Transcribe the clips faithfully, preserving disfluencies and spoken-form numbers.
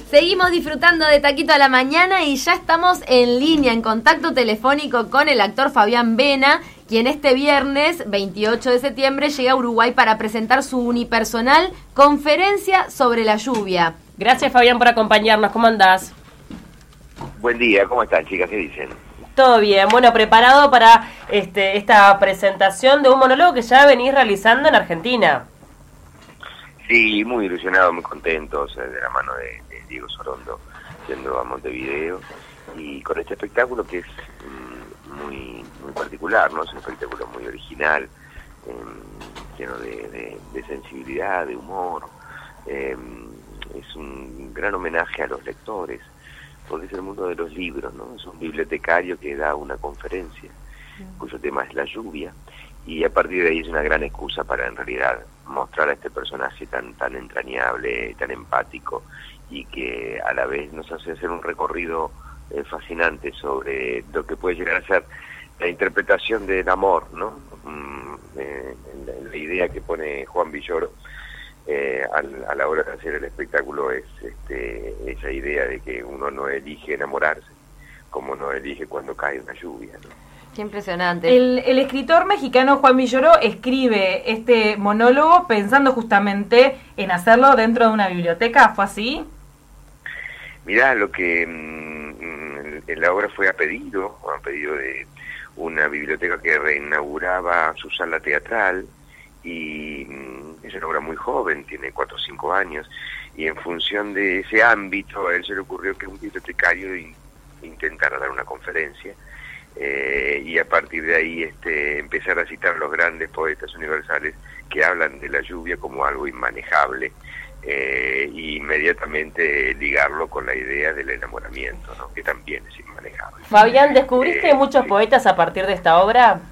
Seguimos disfrutando de Taquito a la Mañana y ya estamos en línea, en contacto telefónico con el actor Fabián Vena, quien este viernes veintiocho de septiembre llega a Uruguay para presentar su unipersonal Conferencia sobre la lluvia. Gracias, Fabián, por acompañarnos. ¿Cómo andás? Buen día, ¿cómo están, chicas? ¿Qué dicen? Todo bien. Bueno, preparado para este, esta presentación de un monólogo que ya venís realizando en Argentina. Sí, muy ilusionado, muy contento, o sea, de la mano de, de Diego Sorondo, yendo a Montevideo, y con este espectáculo que es mm, muy muy particular, ¿no? Es un espectáculo muy original, eh, lleno de, de, de sensibilidad, de humor, eh, es un gran homenaje a los lectores, porque es el mundo de los libros, ¿no? Es un bibliotecario que da una conferencia, cuyo tema es la lluvia, y a partir de ahí es una gran excusa para, en realidad, mostrar a este personaje tan tan entrañable, tan empático, y que a la vez nos hace hacer un recorrido eh, fascinante sobre lo que puede llegar a ser la interpretación del amor, ¿no? Mm, eh, la, la idea que pone Juan Villoro eh, al, a la hora de hacer el espectáculo es este, esa idea de que uno no elige enamorarse, como no elige cuando cae una lluvia, ¿no? Qué impresionante. El, el escritor mexicano Juan Villoro escribe este monólogo pensando justamente en hacerlo dentro de una biblioteca, ¿fue así? Mirá, lo que mmm, en la obra fue a pedido, a pedido de una biblioteca que reinauguraba su sala teatral, y mmm, es una obra muy joven, tiene cuatro o cinco años, y en función de ese ámbito a él se le ocurrió que un bibliotecario in, intentara dar una conferencia, Eh, y a partir de ahí este, empezar a citar los grandes poetas universales que hablan de la lluvia como algo inmanejable, eh, e inmediatamente ligarlo con la idea del enamoramiento, ¿no? Que también es inmanejable. Fabián, ¿descubriste eh, muchos sí. poetas a partir de esta obra?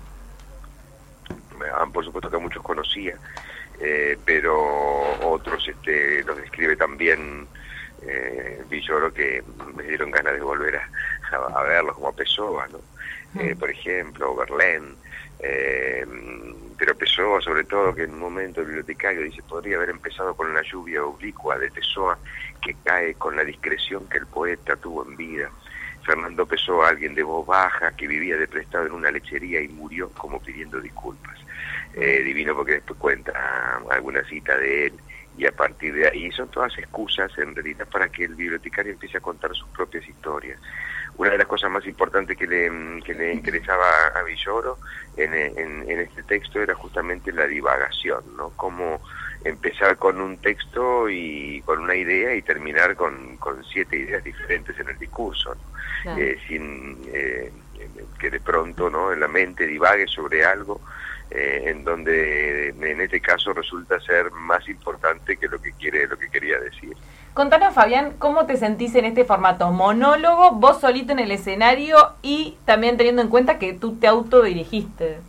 Por supuesto que a muchos conocía, eh, pero otros este, los describe también eh, Villoro, que me dieron ganas de volver a, a, a verlos, como a Pessoa, ¿no? Eh, por ejemplo, Verlaine, eh, pero Pessoa sobre todo, que en un momento el bibliotecario dice podría haber empezado con la lluvia oblicua de Pessoa, que cae con la discreción que el poeta tuvo en vida. Fernando Pessoa, alguien de voz baja, que vivía de prestado en una lechería y murió como pidiendo disculpas. Eh, divino, porque después cuenta alguna cita de él, y a partir de ahí son todas excusas en realidad para que el bibliotecario empiece a contar sus propias historias. Una de las cosas más importantes que le, que le interesaba a Villoro en, en, en este texto era justamente la divagación, ¿no? Cómo empezar con un texto y con una idea y terminar con, con siete ideas diferentes en el discurso, ¿no? Claro. eh, sin eh, que de pronto, ¿no?, en la mente divague sobre algo eh, en donde en este caso resulta ser más importante que lo que quiere, lo que quería decir. Contanos, Fabián, ¿cómo te sentís en este formato? Monólogo, vos solito en el escenario y también teniendo en cuenta que tú te autodirigiste.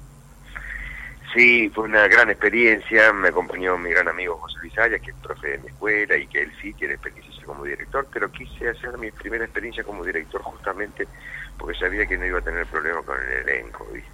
Sí, fue una gran experiencia, me acompañó mi gran amigo José Luis Arias, que es profe de mi escuela y que él sí tiene experiencia como director, pero quise hacer mi primera experiencia como director justamente porque sabía que no iba a tener problema con el elenco, ¿viste?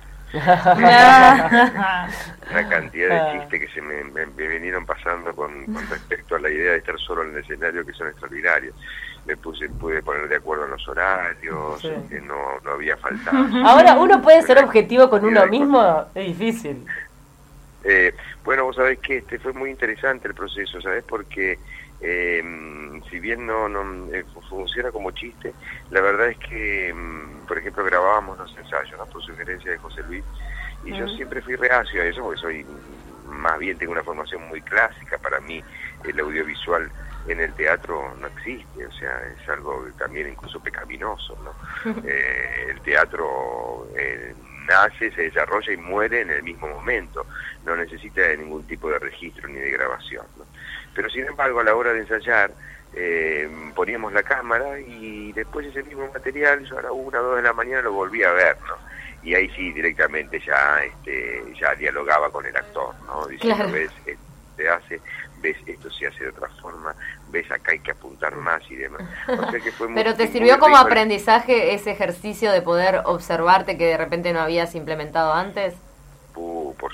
La cantidad de chistes que se me, me, me vinieron pasando con, con respecto a la idea de estar solo en el escenario, que son extraordinarios. Me puse, pude poner de acuerdo en los horarios, sí. que no, no había faltado. Ahora, ¿uno puede ser objetivo con uno mismo? Es difícil. Eh, bueno, vos sabés que este fue muy interesante el proceso, ¿sabés? Porque eh, si bien no, no eh, funciona como chiste, la verdad es que, por ejemplo, grabábamos los ensayos, ¿no?, por sugerencia de José Luis, y uh-huh. yo siempre fui reacio a eso, porque soy, más bien tengo una formación muy clásica. Para mí el audiovisual en el teatro no existe, o sea, es algo también incluso pecaminoso, ¿no? eh, el teatro eh, nace, se desarrolla y muere en el mismo momento, no necesita de ningún tipo de registro ni de grabación, ¿no? Pero sin embargo, a la hora de ensayar, eh, poníamos la cámara y después ese mismo material, yo a la una o dos de la mañana lo volví a ver, ¿no? Y ahí sí, directamente ya este ya dialogaba con el actor, ¿no? Diciendo, claro, ves, esto se hace, ves, esto se hace de otra forma, ves, acá hay que apuntar más y demás. O sea que fue muy, Pero te sirvió como aprendizaje ese ejercicio de poder observarte que de repente no habías implementado antes. Uh, por supuesto,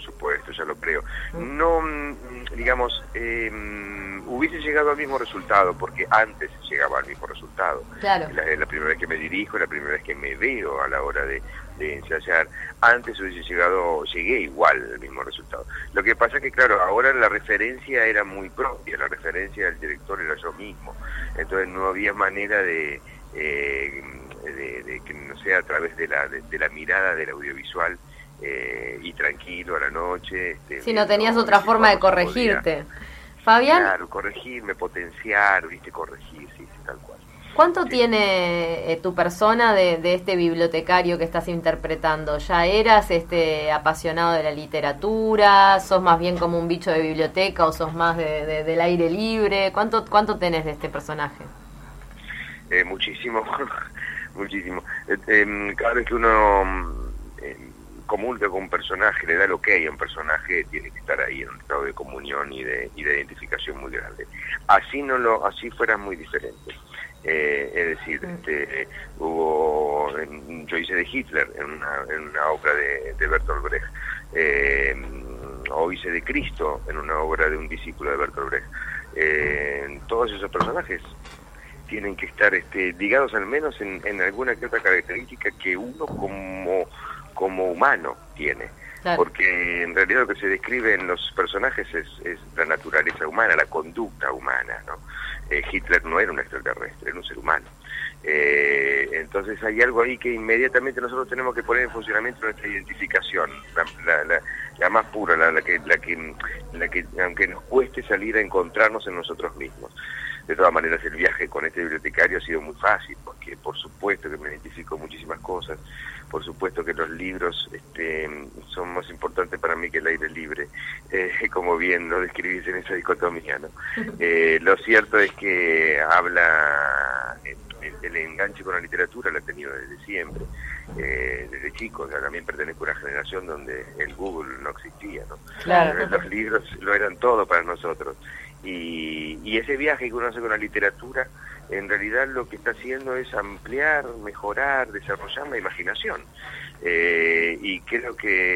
esto ya lo creo. No, digamos, eh, hubiese llegado al mismo resultado, porque antes llegaba al mismo resultado. Claro. La, la primera vez que me dirijo, la primera vez que me veo a la hora de, de ensayar. Antes hubiese llegado, llegué igual al mismo resultado. Lo que pasa es que, claro, ahora la referencia era muy propia, la referencia del director era yo mismo. Entonces no había manera de... Eh, de, de que no sea a través de la, de, de la mirada del audiovisual eh, y tranquilo a la noche. Este, si no tenías otra forma de corregirte. Fabián. Claro, corregirme, potenciar, viste, corregir, sí, sí, tal cual. ¿Cuánto sí. tiene eh, tu persona de, de este bibliotecario que estás interpretando? ¿Ya eras este apasionado de la literatura? ¿Sos más bien como un bicho de biblioteca o sos más de, de, del aire libre? ¿Cuánto, cuánto tenés de este personaje? Eh, muchísimo, muchísimo. Eh, eh, cada vez que uno eh, comulga con un personaje, le da el ok a un personaje, tiene que estar ahí en un estado de comunión y de, y de identificación muy grande. Así no lo, así fuera muy diferente. Eh, es decir, este, hubo, yo hice de Hitler en una, en una obra de, de Bertolt Brecht, eh, o hice de Cristo en una obra de un discípulo de Bertolt Brecht. Eh, todos esos personajes tienen que estar este, ligados al menos en, en alguna que otra característica que uno como, como humano tiene. Claro. Porque en realidad lo que se describe en los personajes es, es la naturaleza humana, la conducta humana, ¿no? Eh, Hitler no era un extraterrestre, era un ser humano. Eh, entonces hay algo ahí que inmediatamente nosotros tenemos que poner en funcionamiento nuestra identificación, la, la, la, la más pura, la, la, que, la, que, la que aunque nos cueste salir a encontrarnos en nosotros mismos. De todas maneras, el viaje con este bibliotecario ha sido muy fácil, porque por supuesto que me identifico muchísimas cosas, por supuesto que los libros este, son más importantes para mí que el aire libre, eh, como bien lo describís en esa dicotomía, ¿no? Eh, lo cierto es que habla, el, el enganche con la literatura lo he tenido desde siempre, eh, desde chico. O sea, también pertenezco a una generación donde el Google no existía, ¿no? Claro. Los libros lo eran todo para nosotros. Y, y ese viaje que uno hace con la literatura, en realidad lo que está haciendo es ampliar, mejorar, desarrollar la imaginación. Eh, y creo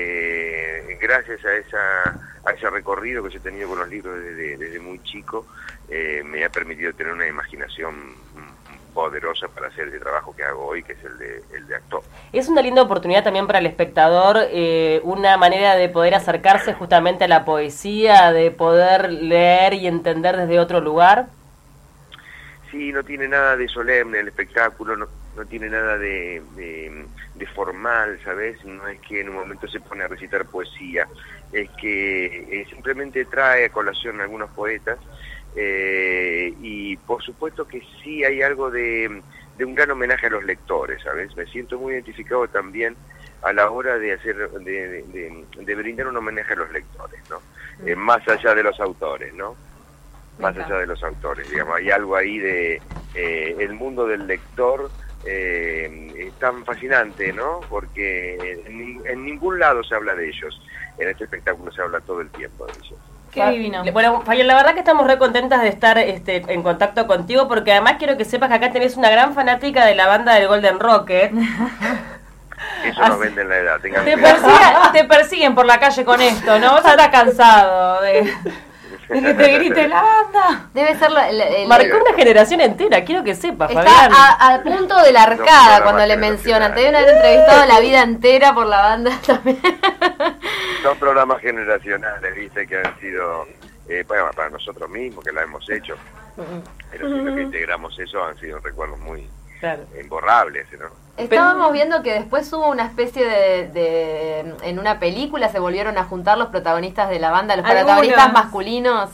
que gracias a esa a ese recorrido que yo he tenido con los libros desde, desde muy chico, eh, me ha permitido tener una imaginación poderosa para hacer el trabajo que hago hoy, que es el de, el de actor. Es una linda oportunidad también para el espectador, eh, una manera de poder acercarse justamente a la poesía, de poder leer y entender desde otro lugar. Sí, no tiene nada de solemne el espectáculo, no, no tiene nada de, de, de formal, ¿sabes? No es que en un momento se pone a recitar poesía, es que eh, simplemente trae a colación a algunos poetas. Eh, y por supuesto que sí hay algo de, de un gran homenaje a los lectores, ¿sabes? Me siento muy identificado también a la hora de hacer, de, de, de brindar un homenaje a los lectores, ¿no? Eh, más allá de los autores, ¿no? Más allá de los autores, digamos, hay algo ahí de eh, el mundo del lector eh, es tan fascinante, ¿no? Porque en, en ningún lado se habla de ellos, en este espectáculo se habla todo el tiempo de ellos. Qué divino. Bueno, Fabián, la verdad que estamos re contentas de estar este, en contacto contigo, porque además quiero que sepas que acá tenés una gran fanática de la banda del Golden Rocket. Eso nos vende en la edad. Te, persiga, te persiguen por la calle con esto, ¿no? Vos estás cansado de, de que te grite la banda. Debe ser la, la, el, marcó una generación entera, quiero que sepas, está Fabián. Está al punto de la arcada no, cuando le mencionan. Te deben haber entrevistado la vida entera por la banda también. Son programas generacionales, viste, que han sido, eh, para, para nosotros mismos, que la hemos hecho, pero si lo que integramos eso han sido recuerdos muy claro. imborrables, ¿no? Estábamos viendo que después hubo una especie de, de... En una película se volvieron a juntar los protagonistas de la banda, los Algunos. protagonistas masculinos.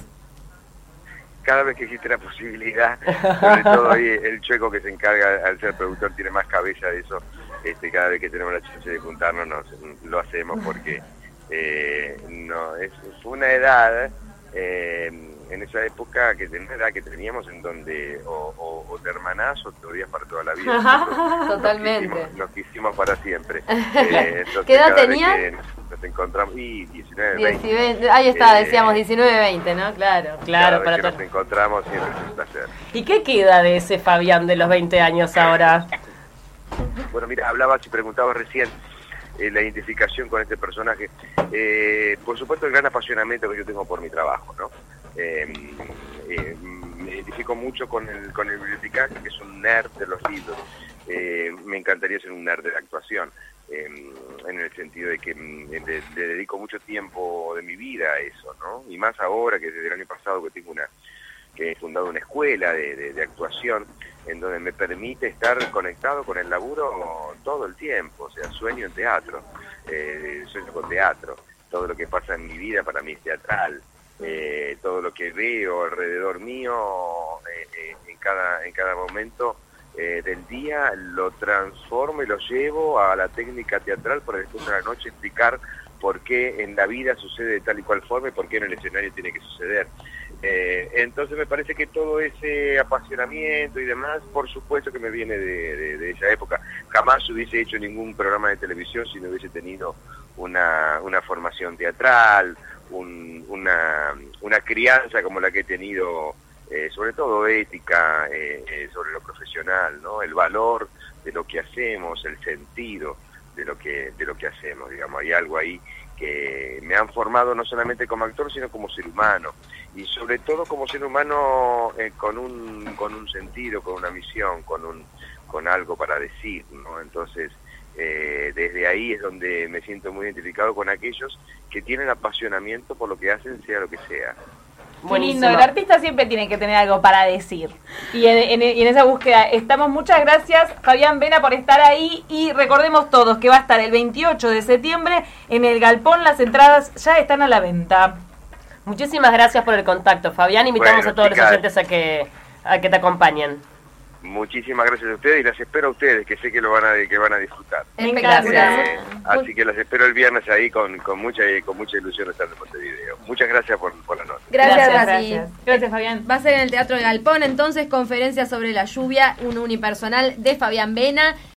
Cada vez que existe la posibilidad, sobre todo ahí el Chueco que se encarga, al ser productor, tiene más cabeza de eso. Este, cada vez que tenemos la chance de juntarnos, nos, lo hacemos porque... Eh, no, es, fue una edad, eh, en esa época, que una edad que teníamos en donde o, o, o te hermanás o te odias para toda la vida. Nosotros, totalmente. Nos quisimos, nos quisimos para siempre. Eh, ¿Qué edad tenían? Nos, nos encontramos, y diecinueve, veinte. Ahí está, eh, decíamos diecinueve, veinte, ¿no? Claro, claro. Cada Para vez que to- nos encontramos siempre es un placer. ¿Y qué queda de ese Fabián de los veinte años ahora? Bueno, mira, hablabas y preguntabas recién. eh, la identificación con este personaje. Eh, por supuesto, el gran apasionamiento que yo tengo por mi trabajo, ¿no? Eh, eh, me identifico mucho con el, con el bibliotecario, que es un nerd de los libros. Eh, me encantaría ser un nerd de la actuación, eh, en el sentido de que le, le dedico mucho tiempo de mi vida a eso, ¿no? Y más ahora que desde el año pasado que tengo una, que he fundado una escuela de, de, de actuación, en donde me permite estar conectado con el laburo todo el tiempo, o sea, sueño en teatro, eh, sueño con teatro, todo lo que pasa en mi vida para mí es teatral, eh, todo lo que veo alrededor mío eh, eh, en cada en cada momento eh, del día lo transformo y lo llevo a la técnica teatral para después a la noche explicar por qué en la vida sucede de tal y cual forma y por qué en el escenario tiene que suceder. Eh, entonces me parece que todo ese apasionamiento y demás, por supuesto que me viene de, de, de esa época. Jamás hubiese hecho ningún programa de televisión si no hubiese tenido una, una formación teatral, un, una, una crianza como la que he tenido, eh, sobre todo ética, eh, eh, sobre lo profesional, ¿no? El valor de lo que hacemos, el sentido de lo que de lo que hacemos, digamos. Hay algo ahí que me han formado no solamente como actor, sino como ser humano, y sobre todo como ser humano eh, con un con un sentido, con una misión, con un con algo para decir, ¿no? Entonces, eh, desde ahí es donde me siento muy identificado con aquellos que tienen apasionamiento por lo que hacen, sea lo que sea. Muy lindo, el artista siempre tiene que tener algo para decir. Y en, en, y en esa búsqueda estamos. Muchas gracias, Fabián Vena, por estar ahí. Y recordemos todos que va a estar el veintiocho de septiembre en el Galpón. Las entradas ya están a la venta. Muchísimas gracias por el contacto, Fabián. Invitamos Bueno, a todos chicas, los oyentes a que, a que te acompañen. Muchísimas gracias a ustedes y las espero a ustedes, que sé que lo van a que van a disfrutar. Espectacular. Eh, así que las espero el viernes ahí con, con mucha con mucha ilusión de estar en Montevideo. Muchas gracias por, por la nota. Gracias, Gracias, Racing. gracias. Gracias, Fabián. Va a ser en el Teatro del Galpón, entonces, conferencia sobre la lluvia, un unipersonal de Fabián Vena.